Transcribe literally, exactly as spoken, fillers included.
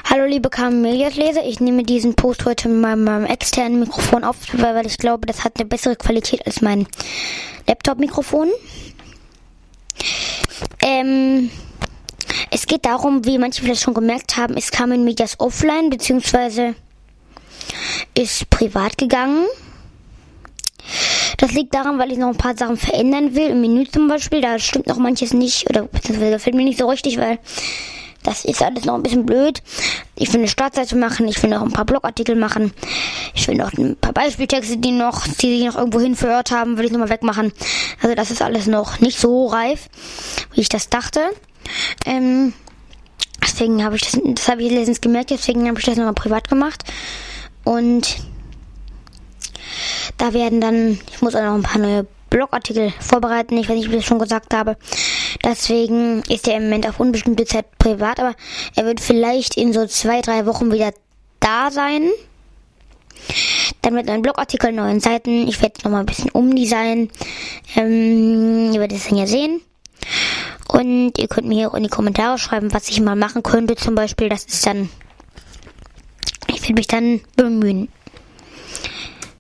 Hallo liebe Camellias-Leser, ich nehme diesen Post heute mit meinem, meinem externen Mikrofon auf, weil, weil ich glaube, das hat eine bessere Qualität als mein Laptop-Mikrofon. Ähm, es geht darum, wie manche vielleicht schon gemerkt haben, ist Carmen Medias offline, beziehungsweise ist privat gegangen. Das liegt daran, weil ich noch ein paar Sachen verändern will, im Menü zum Beispiel, da stimmt noch manches nicht, oder beziehungsweise gefällt mir nicht so richtig, weil das ist alles noch ein bisschen blöd. Ich will eine Startseite machen, ich will noch ein paar Blogartikel machen, ich will noch ein paar Beispieltexte, die noch, die sich noch irgendwo hin verirrt haben, will ich nochmal wegmachen. Also das ist alles noch nicht so reif, wie ich das dachte. Ähm, deswegen habe ich das, das habe ich letztens gemerkt, deswegen habe ich das nochmal privat gemacht. Und da werden dann, ich muss auch noch ein paar neue Blogartikel vorbereiten, ich weiß nicht, ob ich das schon gesagt habe. Deswegen ist er im Moment auf unbestimmte Zeit privat, aber er wird vielleicht in so zwei, drei Wochen wieder da sein. Dann mit neuen Blogartikeln, neuen Seiten. Ich werde nochmal ein bisschen umdesignen. Ähm, ihr werdet es dann ja sehen. Und ihr könnt mir auch in die Kommentare schreiben, was ich mal machen könnte. Zum Beispiel, das ist dann, ich will mich dann bemühen.